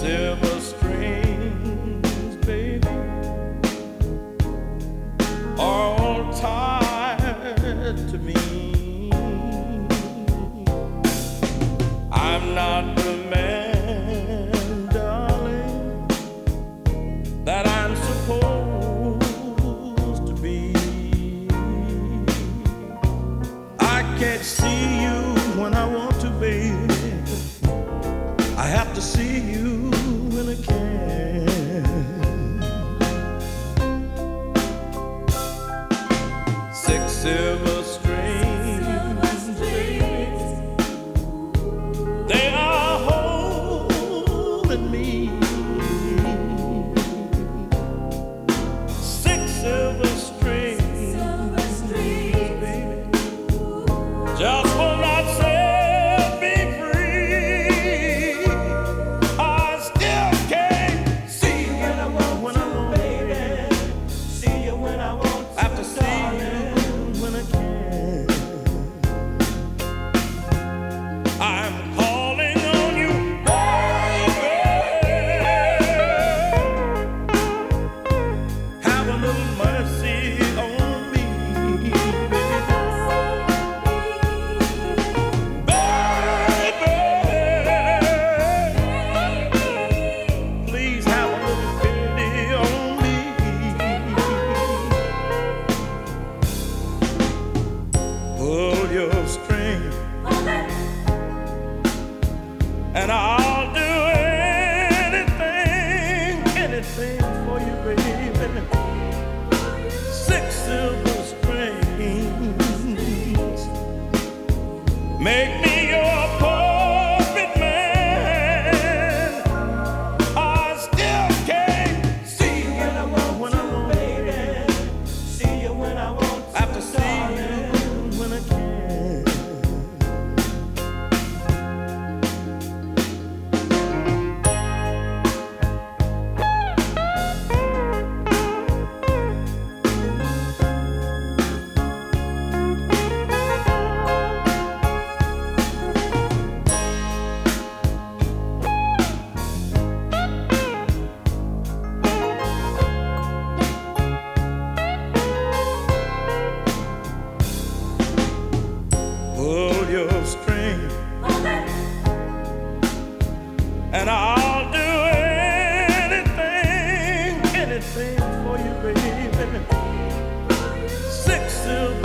silver strings, baby, are all tied to me. I'm not the man, darling, that I'm supposed to be. I can't see you when I want to, baby. I have to see you when I can. Six silver strings, baby, they are holding me. Six silver strings, baby, just will not set me free. I still can't see you when I want to, baby. See you when I want to. I have to see you when I can. I'm calling on you, baby. Have a little mercy on me, baby. Please have a little pity on me. Pull your string, and I'll do anything for you, baby. Six silver strings, make me your puppet man. I still can't see you when I want, baby. See you when I want. I have to see you when I can. Pull your string, and I'll do anything for you, baby. Six silver